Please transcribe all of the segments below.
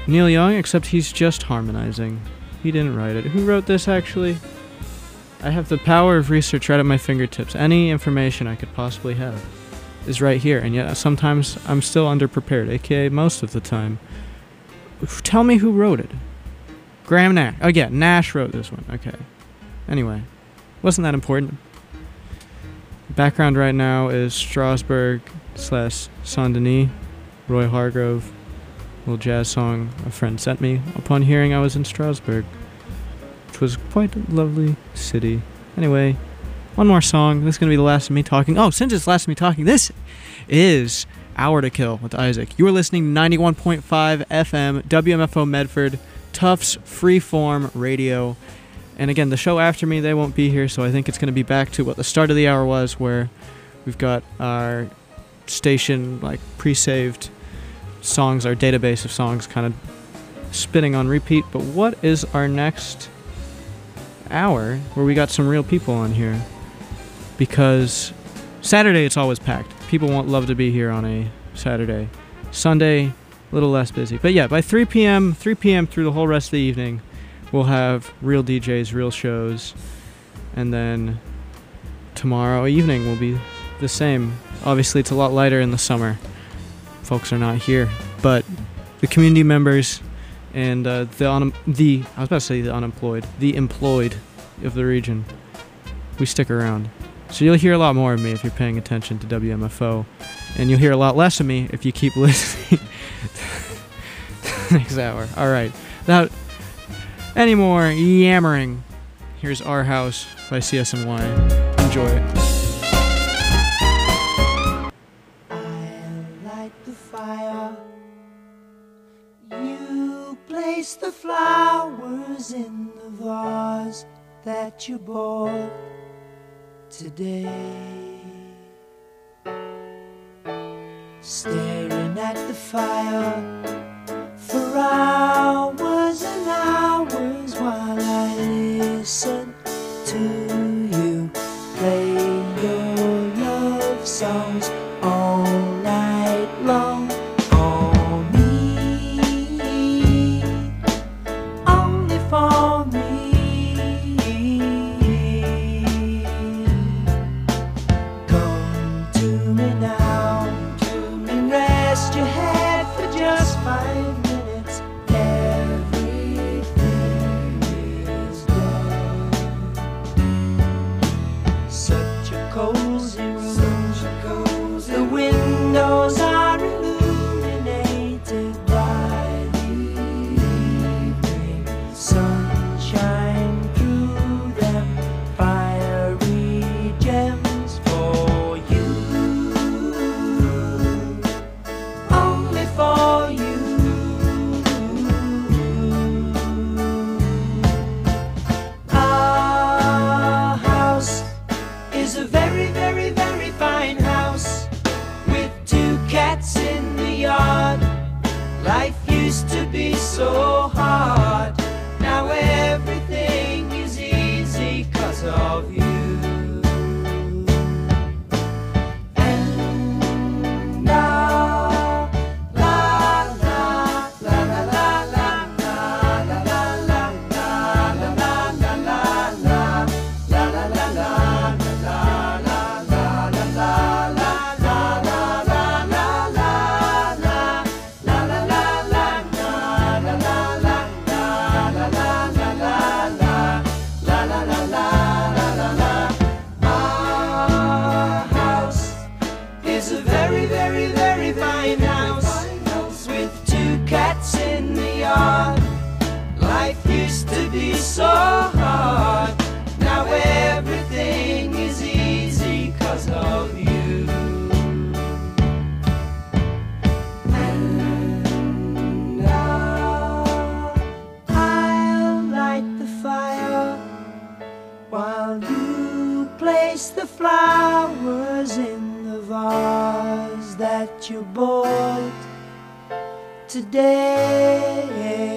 Neil Young, except he's just harmonizing. He didn't write it. Who wrote this, actually? I have the power of research right at my fingertips. Any information I could possibly have is right here, and yet sometimes I'm still underprepared, aka most of the time. Tell me who wrote it. Graham Nash. Oh yeah, Nash wrote this one. Okay. Anyway, wasn't that important? Background right now is Strasbourg / Saint-Denis, Roy Hargrove, little jazz song a friend sent me upon hearing I was in Strasbourg, which was quite a lovely city. Anyway, one more song. This is going to be the last of me talking. Oh, since it's last of me talking, this is Hour to Kill with Isaac. You are listening to 91.5 FM, WMFO Medford, Tufts Freeform Radio. And again, the show after me, they won't be here, so I think it's going to be back to what the start of the hour was, where we've got our station, like, pre-saved songs, our database of songs kind of spinning on repeat. But what is our next hour where we got some real people on here? Because Saturday, it's always packed. People won't love to be here on a Saturday. Sunday, a little less busy. But yeah, by 3 p.m. through the whole rest of the evening, we'll have real DJs, real shows. And then tomorrow evening will be the same. Obviously, it's a lot lighter in the summer. Folks are not here. But the community members and the employed of the region, we stick around. So you'll hear a lot more of me if you're paying attention to WMFO, and you'll hear a lot less of me if you keep listening to the next hour. All right, without any more yammering, here's Our House by CSNY. Enjoy it. I'll light the fire. You place the flowers in the vase that you bought today. Staring at the fire for hours and hours while I listen to you play your love songs all night long. For me, only for me. Come to me now and rest your head for just 5 minutes. Everything is done. Such a cozy room. The windows are illuminated by the evening sunshine through them. Fiery gems for you, only for you. Our house is a very, very, very fine house with 2 cats in the yard. Life used to be so hard. Now everything is easy 'cause of you. And la la la la la la la la la la la la la la Our house is a very, very, very fine house with 2 cats in the yard. Life used to be so hard. Now everything is easy 'cause of you. And I'll light the fire while you place the flowers in the vase that you bought today.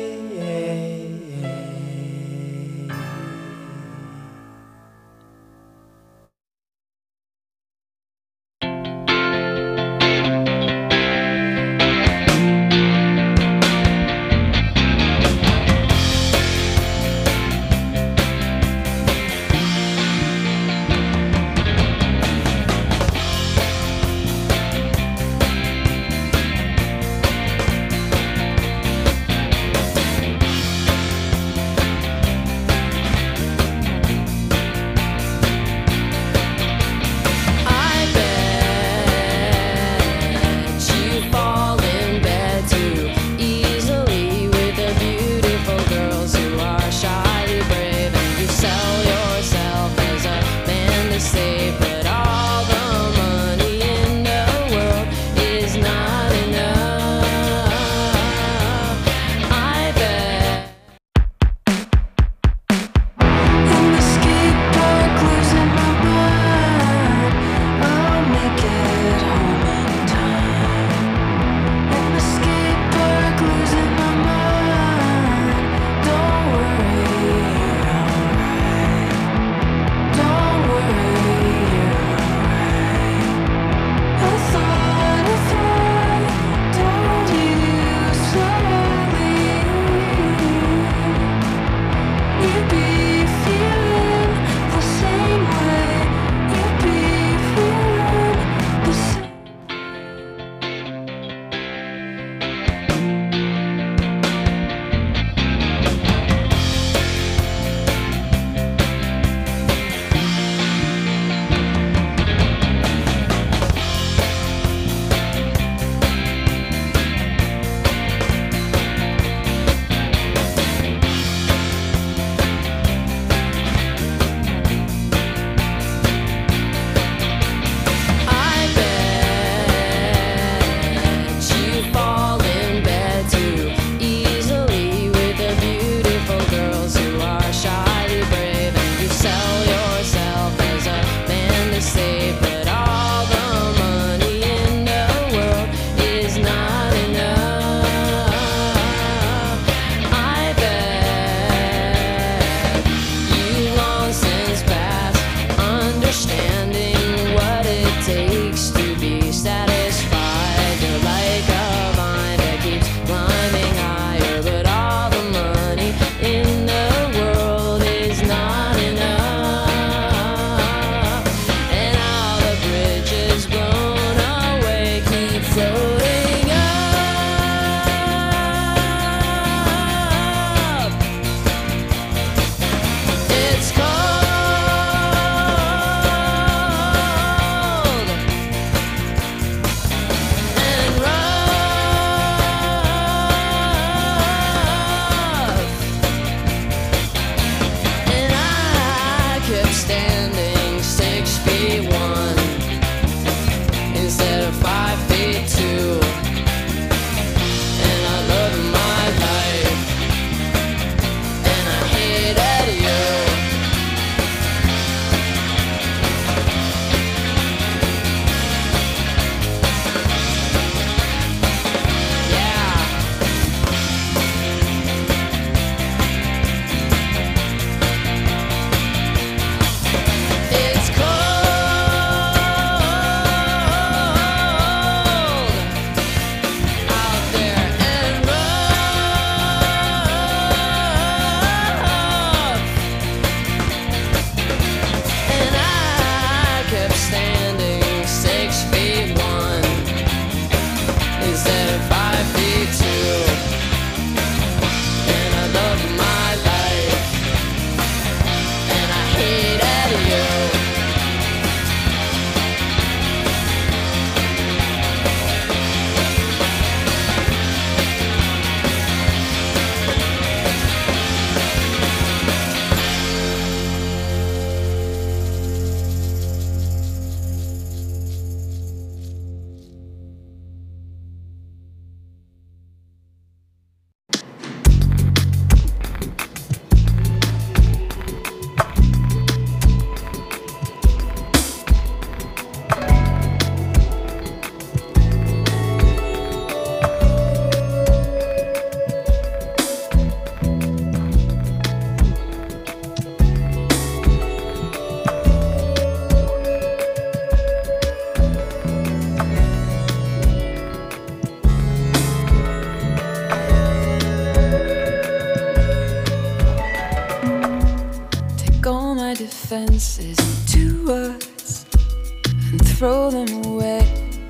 offenses into words and throw them away.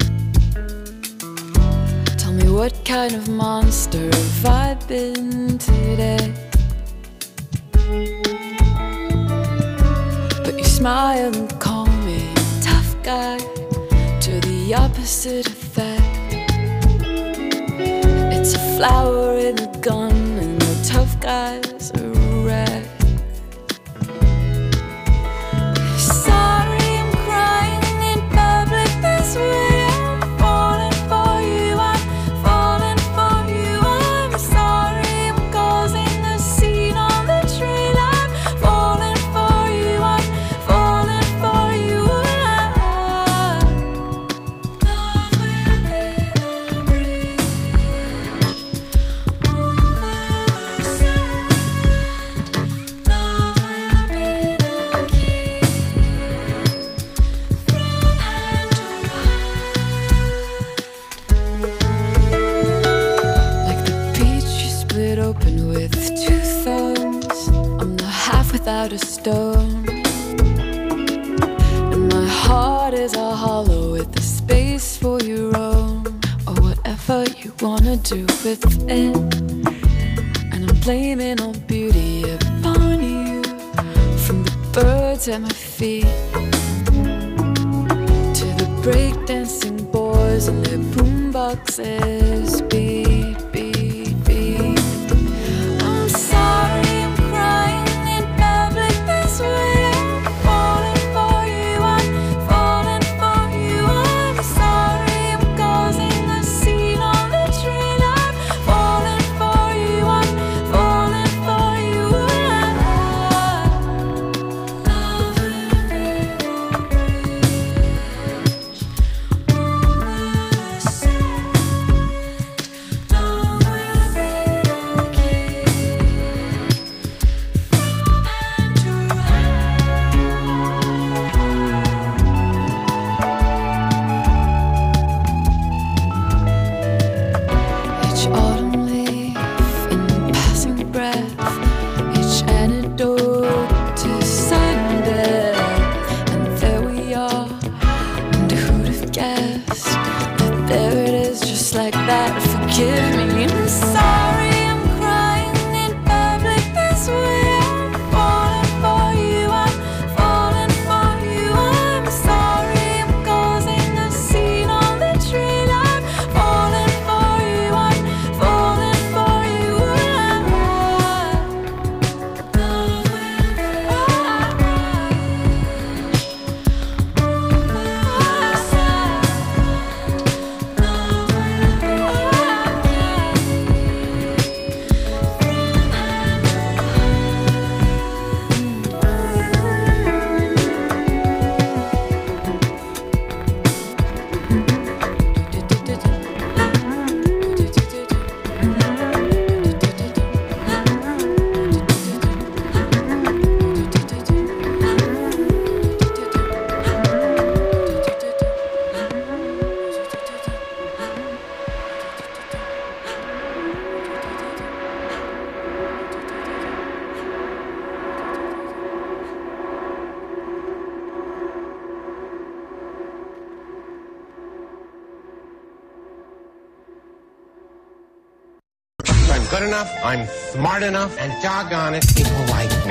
Tell me, what kind of monster have I been today? But you smile and call me tough guy, to the opposite effect. It's a flower in a gun and the tough guy's a wreck. Sorry, I'm crying in public this way. I'm falling for you, I'm falling for you. I'm sorry, I'm causing a scene on the train. I'm falling for you, I'm falling for you. Love will be the bridge over the sand. Love will be the key from hand to heart. Like the peach you split open with two thorns, I'm the half without a stone. And my heart is a hollow with the space for your own, or whatever you wanna do with it. And I'm blaming all beauty upon you, from the birds at my feet to the breakdancing boys and their boomboxes. Beat, beat, beat. I'm sorry, I'm crying in public this way. I'm falling for you, I'm falling for you. I'm sorry, I'm causing a scene on the train. I'm falling for you, I'm falling for you. Love will be the bridge over the sand. Love will be the key from hand to hand. Each autumn leaf and passing breath, each antidote to sudden death. And there we are, and who'd have guessed that there it is, just like that. Forgive me, I'm sorry, I'm crying in public this way. I'm falling for you, I'm falling for you. I'm sorry, I'm causing a scene on the train. I'm falling for you, I'm falling for you. Love will be the bridge over the sand. Love will be the I'm good enough, I'm smart enough, and doggone it, people like me.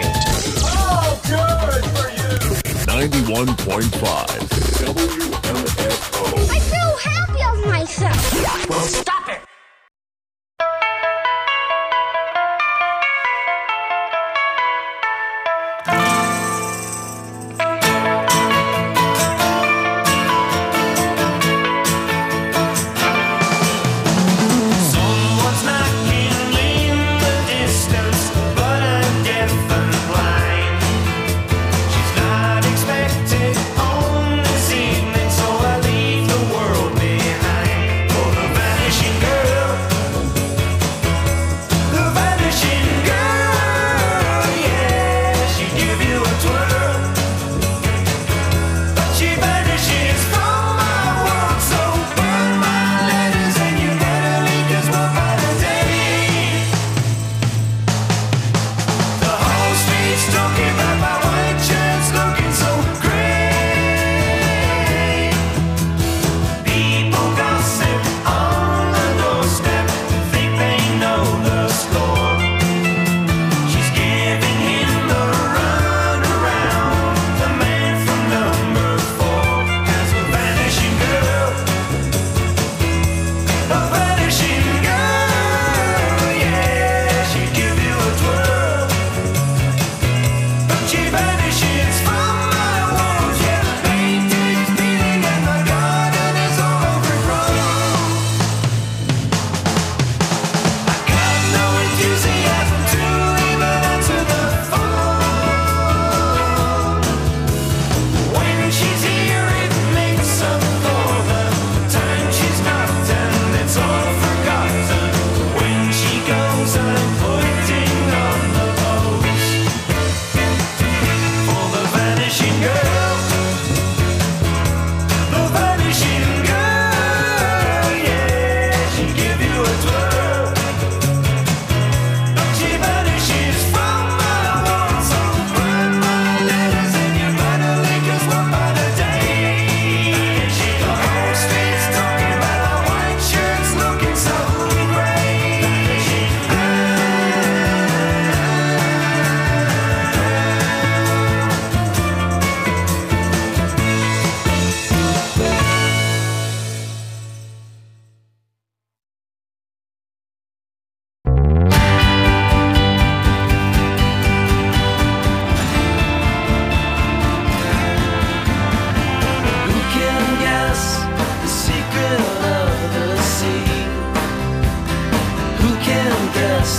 91.5 WMFO. I feel happy of myself. Well, stop it! Someone's knocking in the distance, but I'm deaf and blind. She's not expected home this evening, so I leave the world behind for the vanishing girl.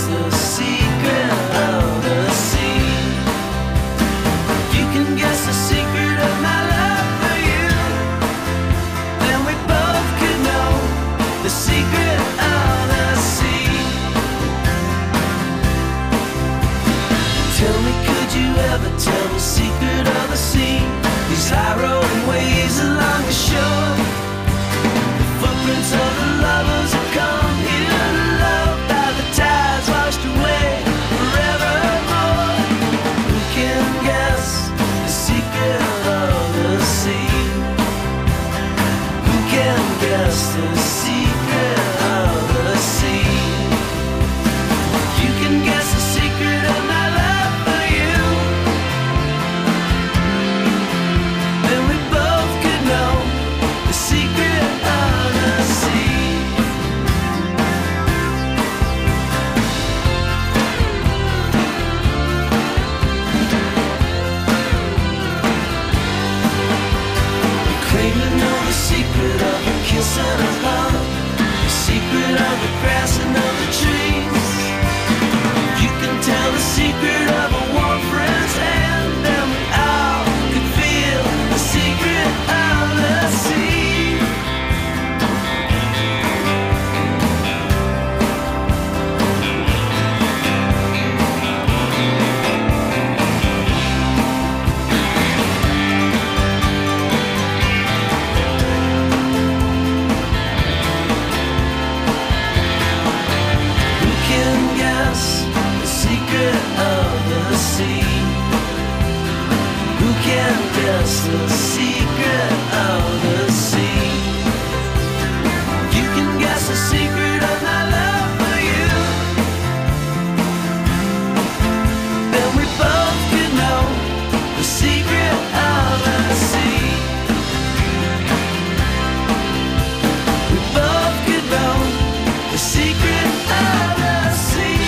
the secret of the sea. You can guess the secret of my love for you, then we both could know the secret of the sea. Tell me, could you ever tell the secret of the sea? These high rolling waves along the shore, the footprints of the lovers who come here to love, by the tides washed away forevermore. Who can guess the secret of the sea? Who can guess the secret of the sea? You can guess the secret of my love for you, then we both could know the secret of the sea. You claim to know the secret of a kiss and a hug, the secret of the grass and of the trees. You can tell the secret of a warm friend's hand, and we all could feel the secret of the sea. Who can guess the secret of the sea? Who can guess the secret of the sea? You can guess the secret of my love for you, then we both could know the secret of the sea. We both could know the secret of the sea.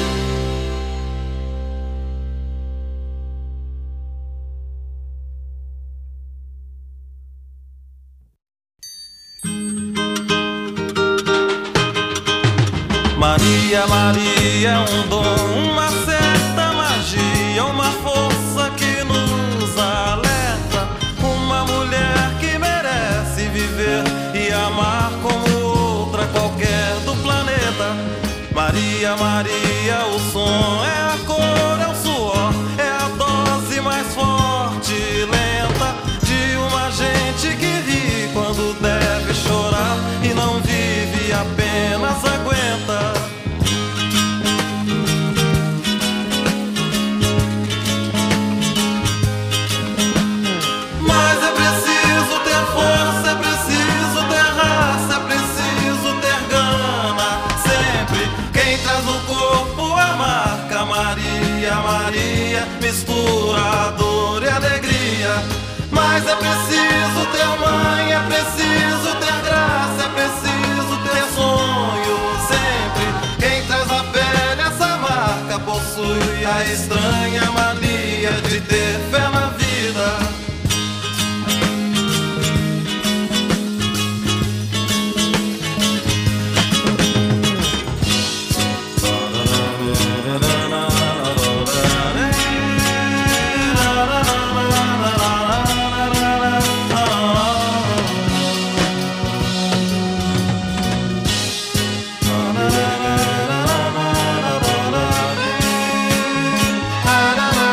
Maria, Maria é um dom, uma certa magia, uma força que nos alerta. Uma mulher que merece viver e amar como outra qualquer do planeta. Maria, Maria, o som é a cor, é o suor, é a dose mais forte e lenta de uma gente que ri quando deve chorar e não vive, apenas aguenta. Mas é preciso ter força, é preciso ter raça, é preciso ter gana. Sempre quem traz no corpo a marca Maria, Maria, mistura dor e alegria. Mas é preciso ter mãe, é preciso ter graça, é preciso ter sonho. Sempre quem traz na pele essa marca possui a estranha mania de ter fé na vida. Na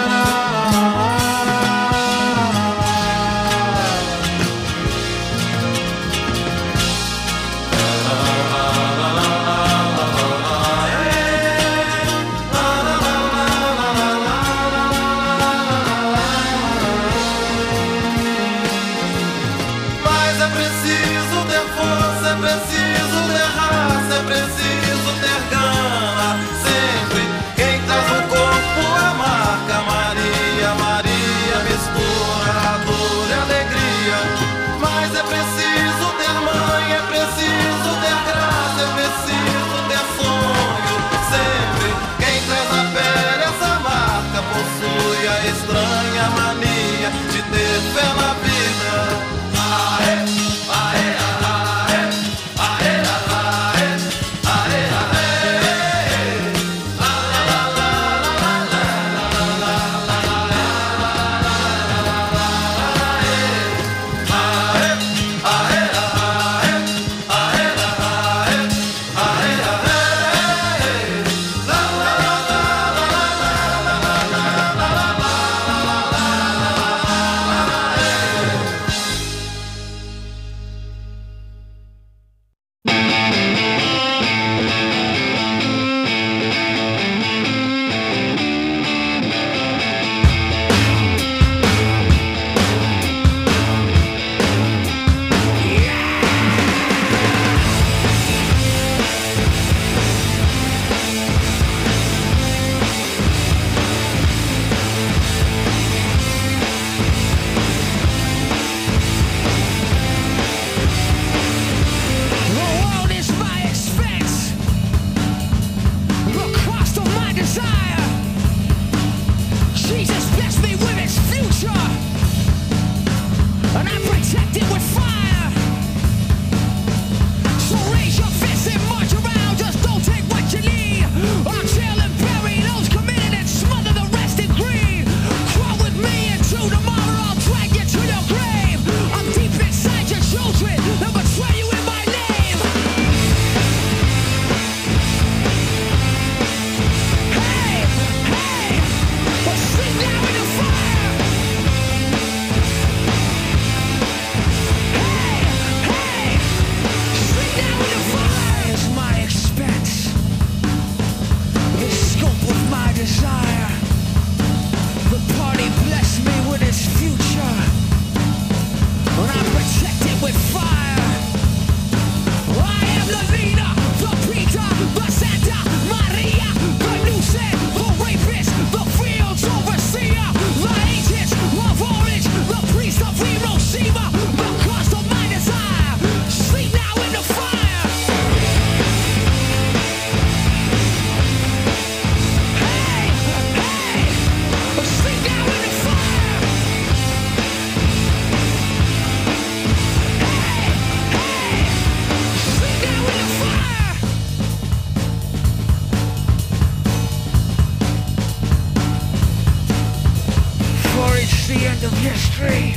end of history.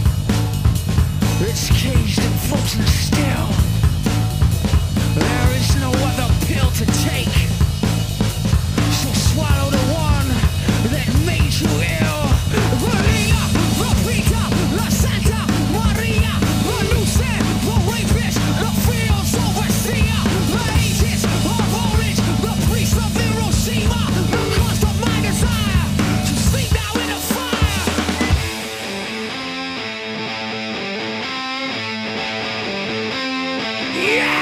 It's caged and frozen still. There is no other pill to take. So swallow the one that made you ill. Maria, Rosita, La Santa Maria, the Lucid, the rapist, the fields overseer, the agents of orange, the priest of Hiroshima, the cost of my desire to sleep now in the fire. Yeah!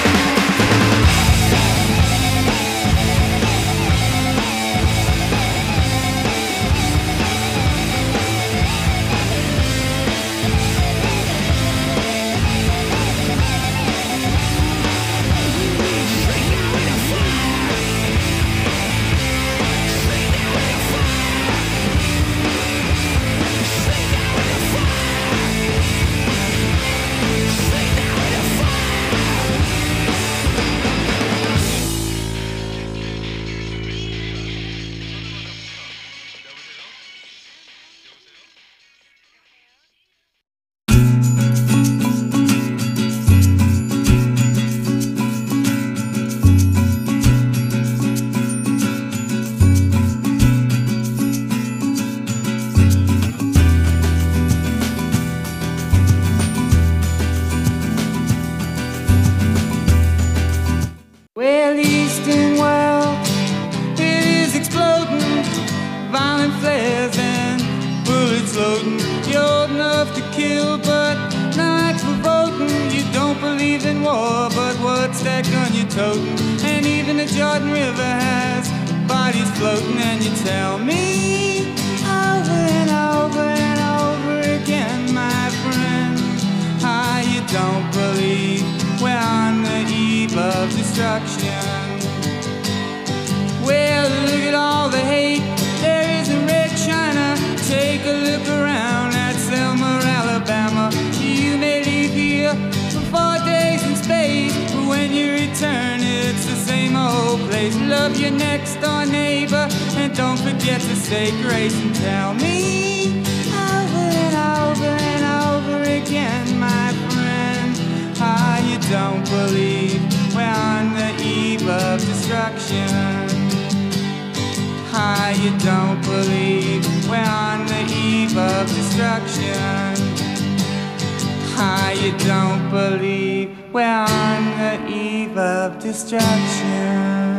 Well, the Eastern world, it is exploding. Violent flares and bullets loading. You're old enough to kill, but not for voting. You don't believe in war, but what's that gun you're toting? And even the Jordan River has bodies floating. And you tell me over and over and over again, my friend, how you don't believe we're on the eve of destruction. Well, look at all the hate there is in Red China. Take a look around at Selma, Alabama. You may leave here for 4 days in space, but when you return, it's the same old place. Love your next door neighbor, and don't forget to say grace. And tell me over and over and over again, my friend, how you don't believe we're on the eve of destruction. How you don't believe we're on the eve of destruction. How you don't believe we're on the eve of destruction.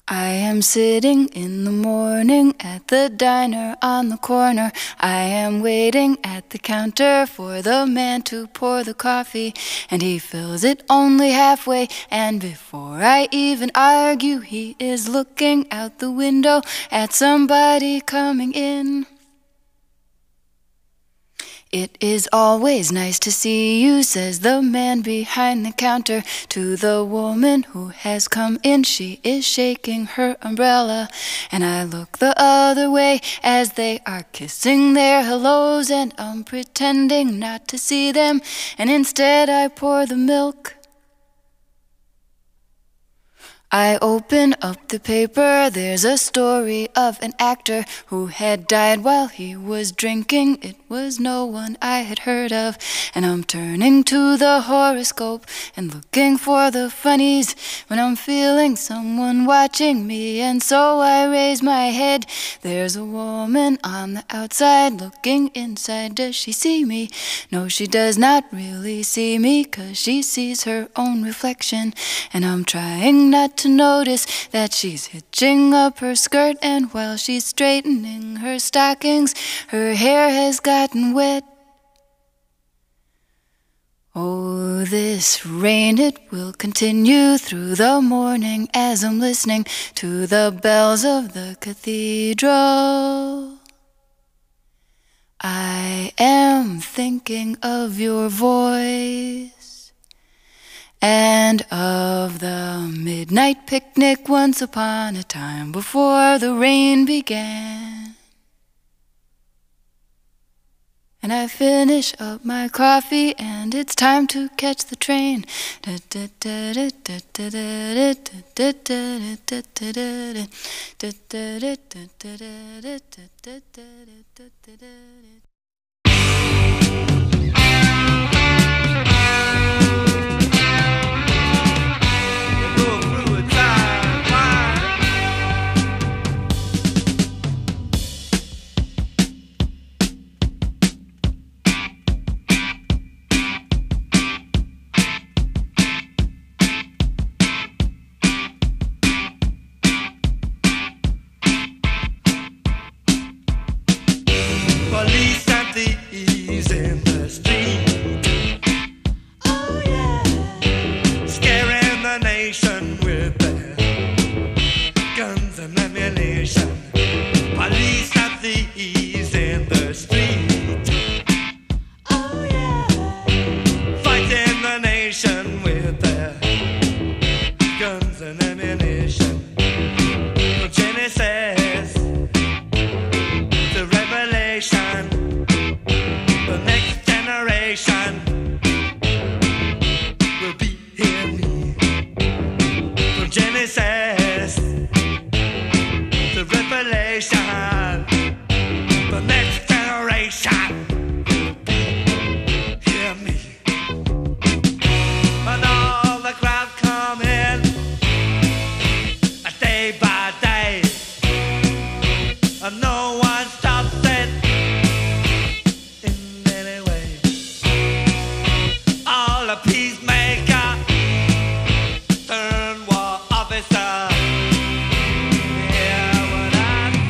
I am sitting in the morning at the diner on the corner. I am waiting at the counter for the man to pour the coffee, and he fills it only halfway, and before I even argue, he is looking out the window at somebody coming in. It is always nice to see you, says the man behind the counter to the woman who has come in. She is shaking her umbrella, and I look the other way as they are kissing their hellos, and I'm pretending not to see them, and instead I pour the milk. I open up the paper, there's a story of an actor who had died while he was drinking. It was no one I had heard of, and I'm turning to the horoscope and looking for the funnies when I'm feeling someone watching me, and so I raise my head. There's a woman on the outside looking inside. Does she see me? No, she does not really see me, 'cause she sees her own reflection, and I'm trying not to notice that she's hitching up her skirt, and while she's straightening her stockings, her hair has gotten wet. Oh, this rain, it will continue through the morning as I'm listening to the bells of the cathedral. I am thinking of your voice and of the midnight picnic once upon a time before the rain began. And I finish up my coffee and it's time to catch the train. Police and thieves in the street. Oh yeah. Scaring the nation with their guns and ammunition. Police and thieves in the street. Oh yeah. Fighting the nation with their guns and ammunition. From Genesis to Revelation, the next generation will be in me. From Genesis to Revelation, the next generation will be hear me. And all the crowd come in, day by day, and no one stops it in any way. All the peacemaker turn war officer. Hear what I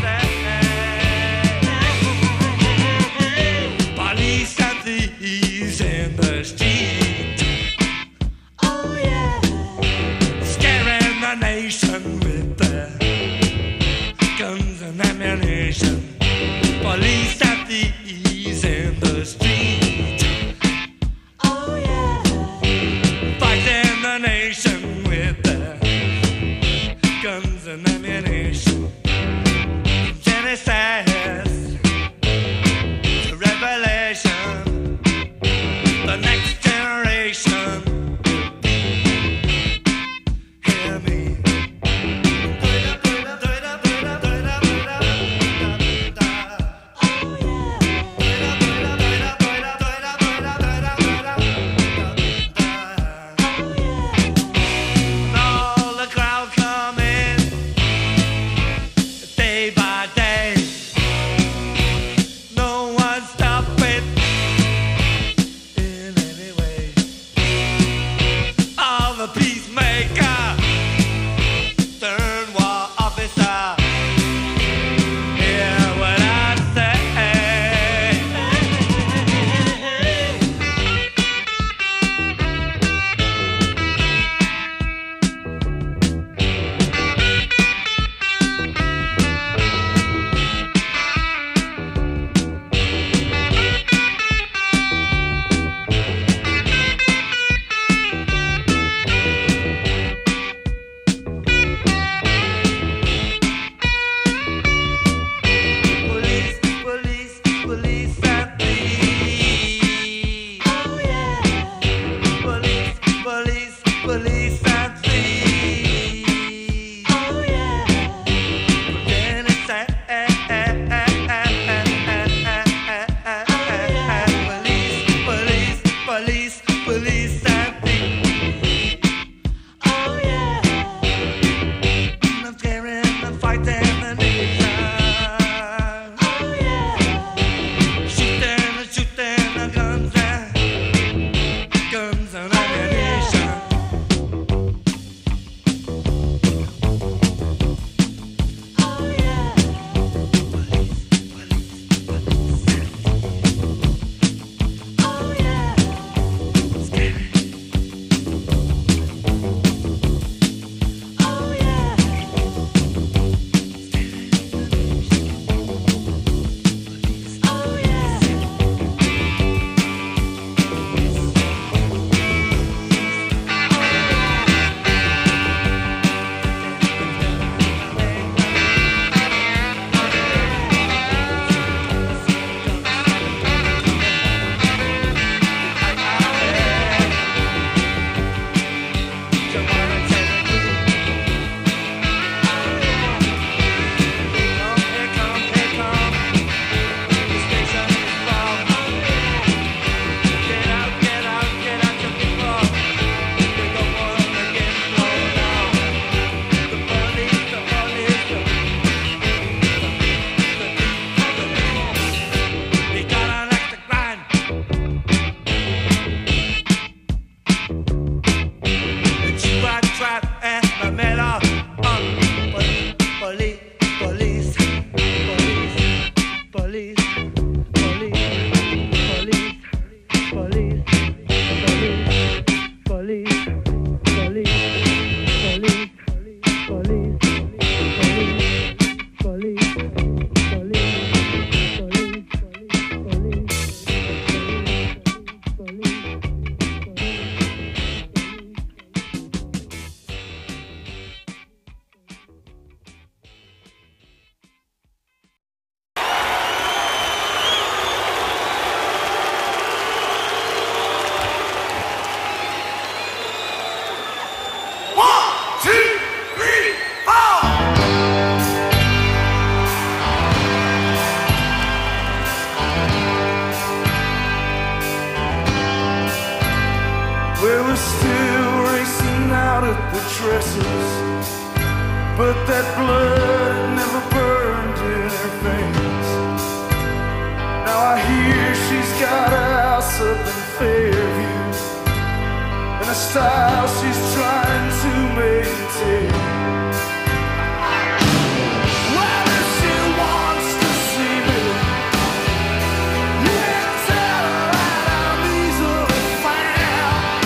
say. Police and thieves in the street. Oh yeah. Scaring the nation with their guns and ammunition. Police and thieves in the street. Oh yeah. Fighting the nation with their guns and ammunition. From Genesis to Revelation, the next generation will be. Hear me. All the crowd come in, day by day, but that blood never burned in her veins. Now I hear she's got a house up in Fairview and a style she's trying to maintain. Well, if she wants to see me, you can tell her that I'm easily found.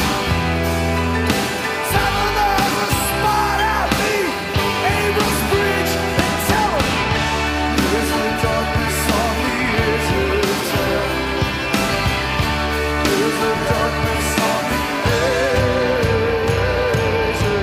Tell her there's a spot at the Abrams Bridge and tell her there's no darkness on the edge of town. There's no darkness on the edge of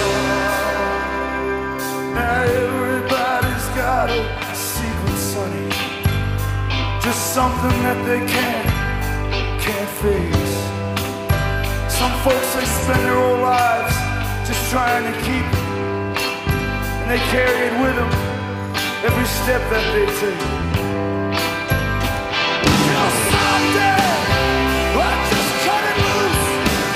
town. Now everybody's got a secret, sonny, just something that they can't face. Some folks, they spend their whole lives just trying to keep it, and they carry it with them every step that they take. Till someday, I'll just cut it loose,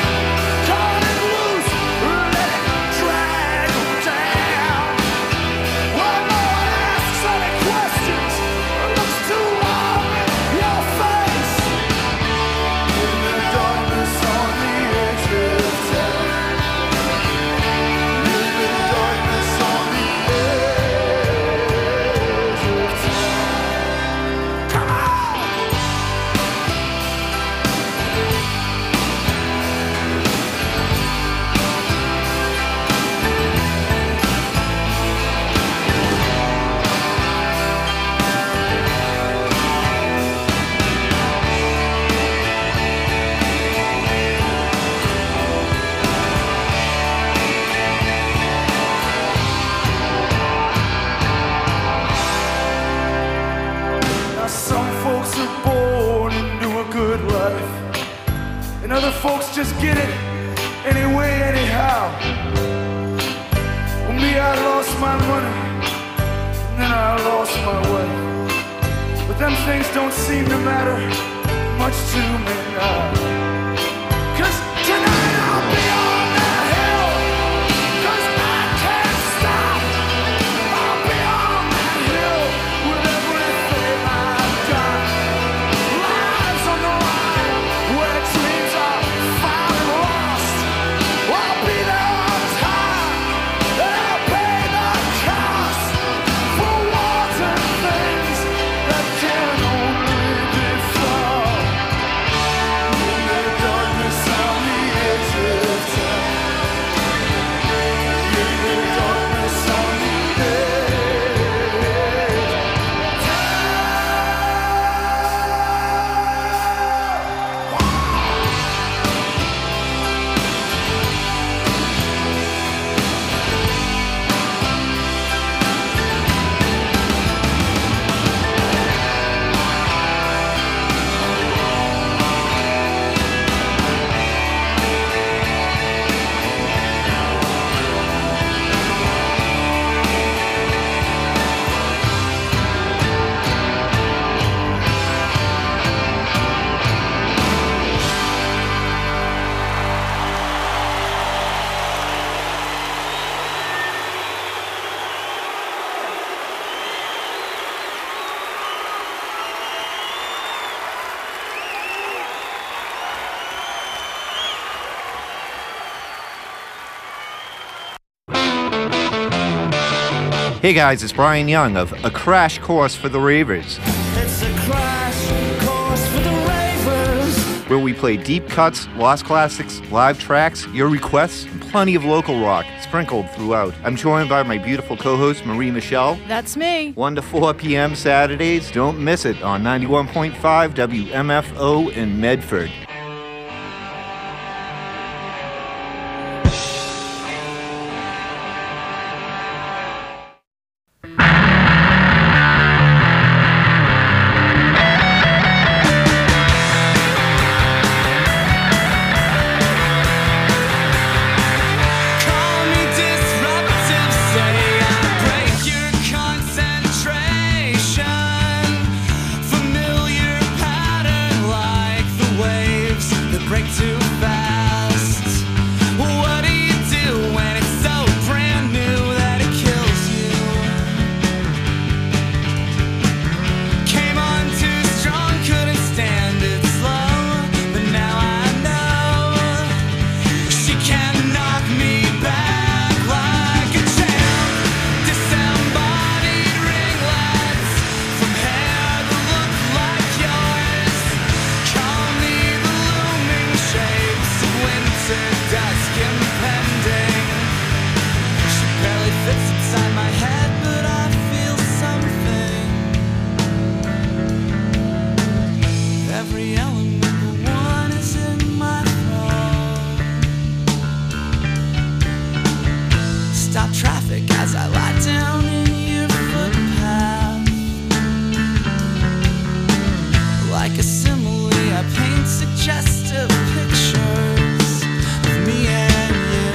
let it drag them down. Well, no one asks any questions, looks too long in your face. In the darkness on the edge of town. In the darkness on the edge of town. Come on! Now some folks are born into a good life, and other folks just get it anyway, anyhow. Well, me, I lost my money, and then I lost my wife. But them things don't seem to matter much to me now. 'Cause tonight I'll be on that hill, 'cause I can't stop. I'll be on that hill with everything I've got. Lives on the line where dreams are found and lost. I'll be there on time, and I'll pay the cost for wanting things that can only be flawed. In the darkness on the edge of town. In the darkness on the edge of Hey guys, it's Brian Young of A Crash Course for the Ravers, It's a crash course for the ravers. where we play deep cuts, lost classics, live tracks, your requests, and plenty of local rock sprinkled throughout. I'm joined by my beautiful co-host Marie Michelle. That's me. 1 to 4 p.m. Saturdays. Don't miss it on 91.5 WMFO in Medford. Call me disruptive, say I break your concentration. Familiar pattern like the way down in your footpath. Like a simile, I paint suggestive pictures of me and you.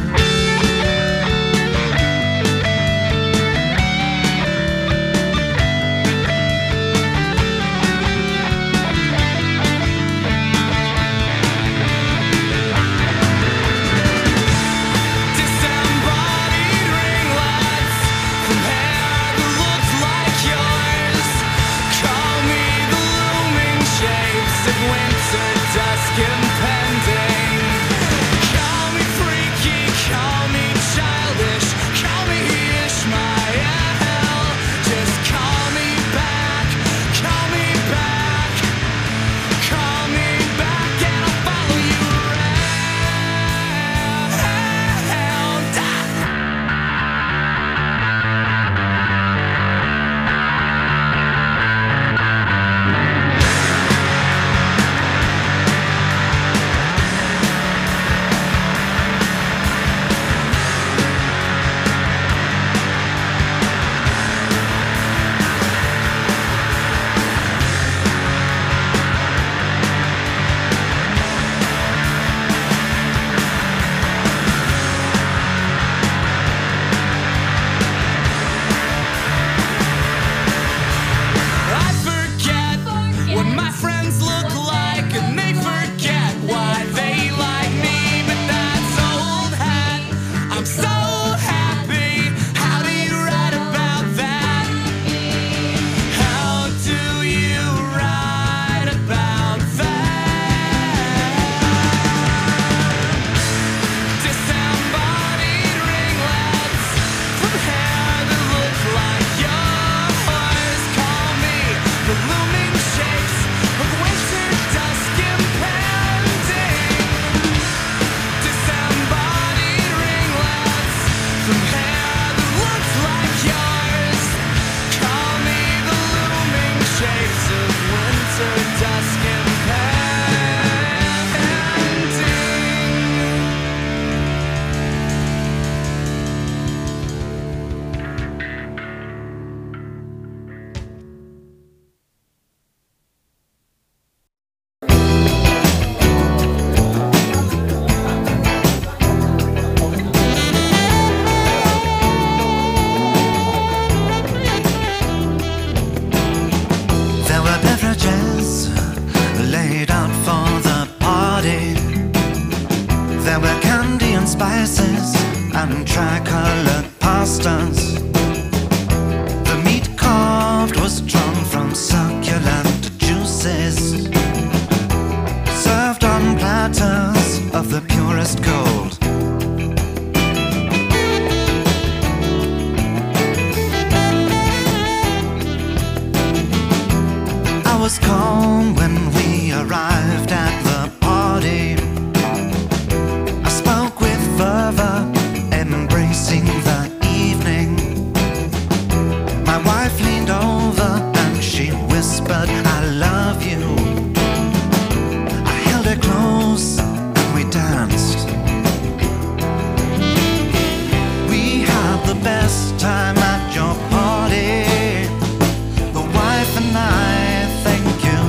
Disembodied ringlets from hair that looks like yours. Call me the looming shapes of winter dusk impending. Call me freaky, call me childish, call me Ishmael. Just call me back, call me back, call me back, and I'll follow you around. I forget what my friends look like, and they forget why they like me. But that's old hat. I'm so happy. How do you write about that? How do you write about that? Disembodied ringlets from hair that look like yours. Call me the looming shapes of winter dusk impending. Disembodied ringlets from hair that looks like yours. Call me the looming shapes of winter dusk impending. There were beverages laid out for the party. There were candy and spices and tricolored pastas. The meat carved was drawn from succulent juices, served on platters of the purest gold. I was calm when we arrived at the party. I spoke with fervor, embracing the evening. My wife leaned over and she whispered, I love you. I held her close and we danced. We had the best time at your party. The wife and I, thank you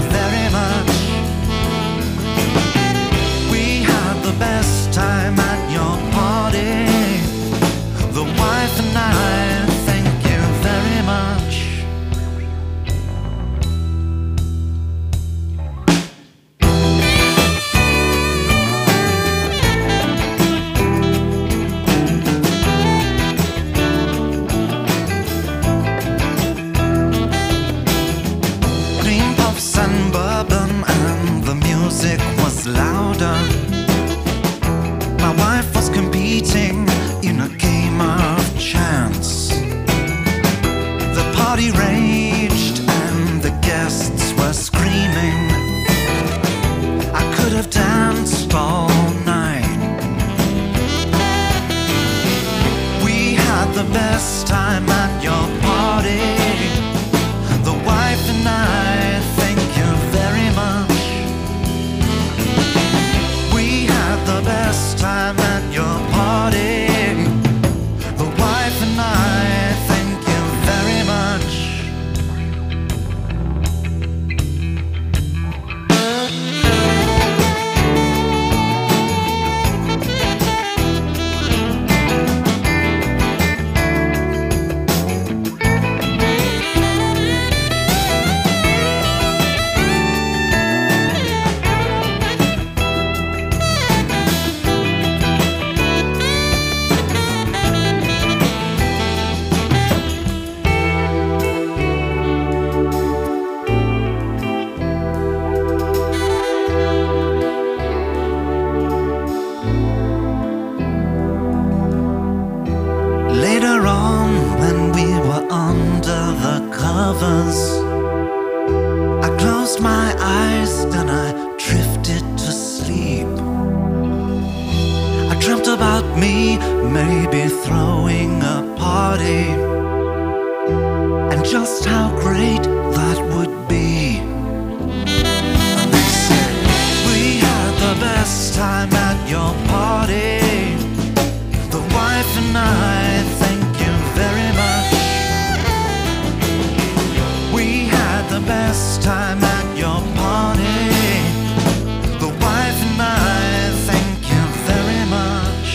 just how great that would be. They said we had the best time at your party. The wife and I, thank you very much. We had the best time at your party. The wife and I, thank you very much.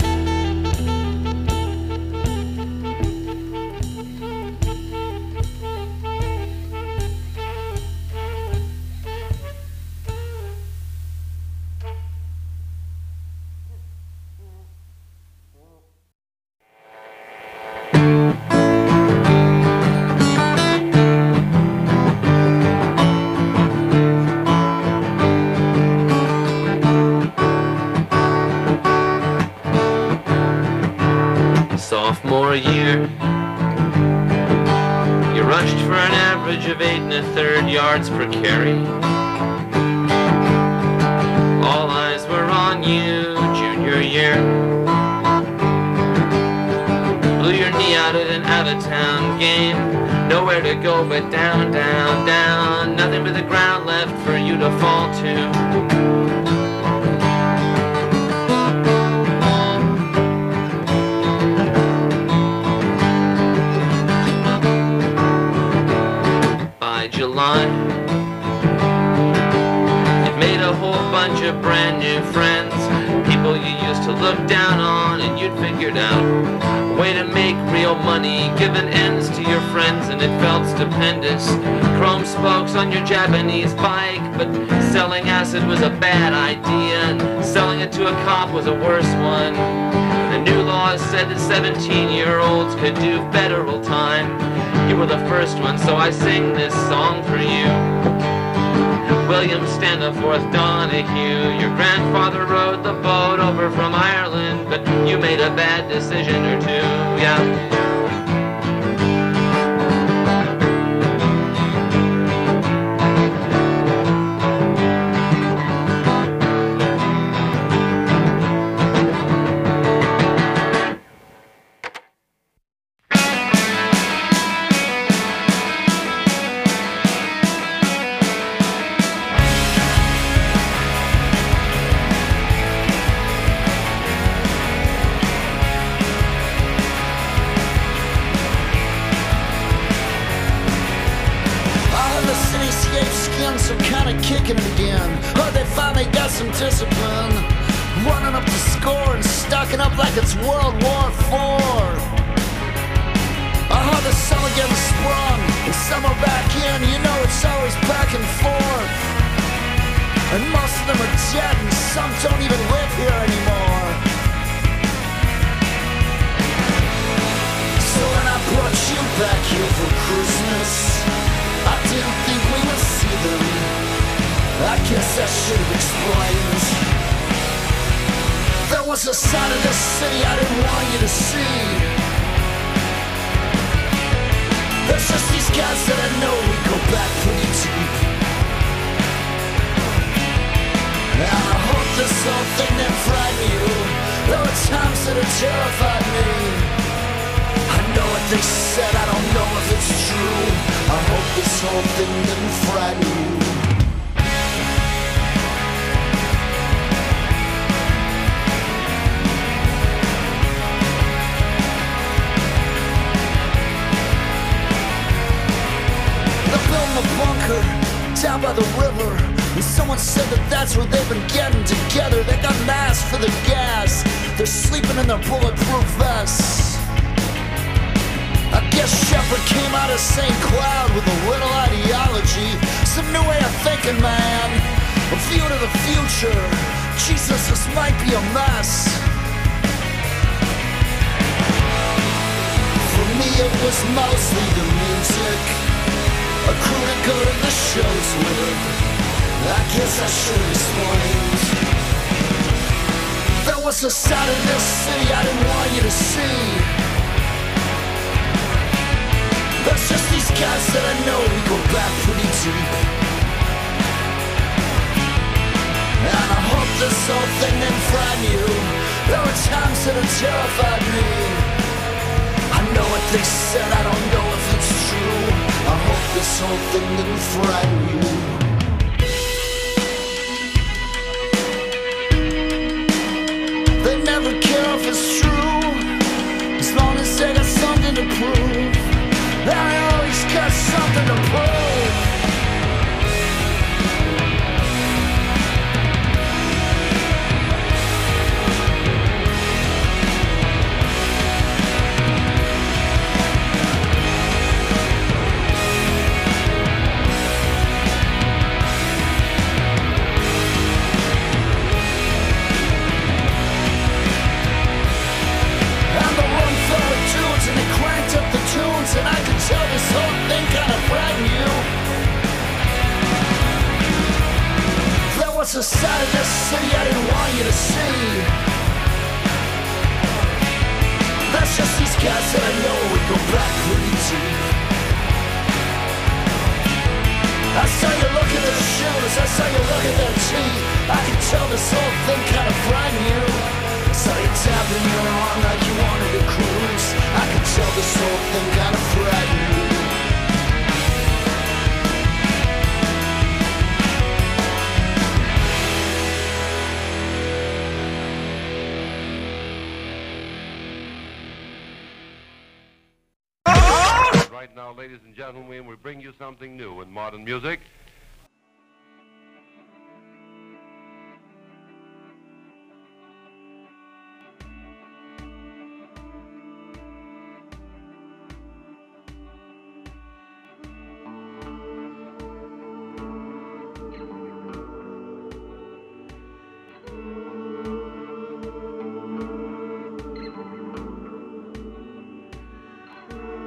Sophomore year, you rushed for an average of 8 1/3 yards per carry. All eyes were on you, junior year. Blew your knee out at an out-of-town game. Nowhere to go but down, down, down. Nothing but the ground left for you to fall to. July, you've made a whole bunch of brand new friends, people you used to look down on, and you'd figured out a way to make real money, giving ends to your friends, and it felt stupendous. Chrome spokes on your Japanese bike, but selling acid was a bad idea, and selling it to a cop was a worse one. The new laws said that 17-year-olds could do federal time. You were the first one, so I sing this song for you. William Standerforth Donahue, your grandfather rowed the boat over from Ireland, but you made a bad decision or two, yeah. Discipline, running up the score and stocking up like it's World War IV. The summer getting sprung and summer back in, you know it's always back and forth. And most of them are dead and some don't even live here anymore. So when I brought you back here for Christmas, I didn't think we would see them. I guess I should have explained. There was a side of this city I didn't want you to see. There's just these guys that I know we go back pretty deep. And I hope this whole thing didn't frighten you. There were times that it terrified me. I know what they said, I don't know if it's true. I hope this whole thing didn't frighten you. Down by the river, and someone said that that's where they've been getting together. They got masks for the gas, they're sleeping in their bulletproof vests. I guess Shepard came out of St. Cloud with a little ideology, some new way of thinking, man, a view to the future. Jesus, this might be a mess. For me it was mostly the music, a crew to go to the shows with. I guess I should have explained. There was a side of this city I didn't want you to see. There's just these guys that I know we go back pretty deep. And I hope this whole thing didn't frighten you. There were times that it terrified me. I know what they said, I don't know if it's true. this whole thing didn't frighten you. They never care if it's true, as long as they got something to prove. They always got something to prove. And I can tell this whole thing kind of frightened you. There was a side of this city I didn't want you to see. That's just these guys that I know we go back pretty deep. I saw you look at their shoes, I saw you look at their teeth. I can tell this whole thing kind of frightened you. I saw you tapping your arm like you wanted to cruise. I can tell this whole thing kind of frightened you. Right now, ladies and gentlemen, we bring you something new in modern music.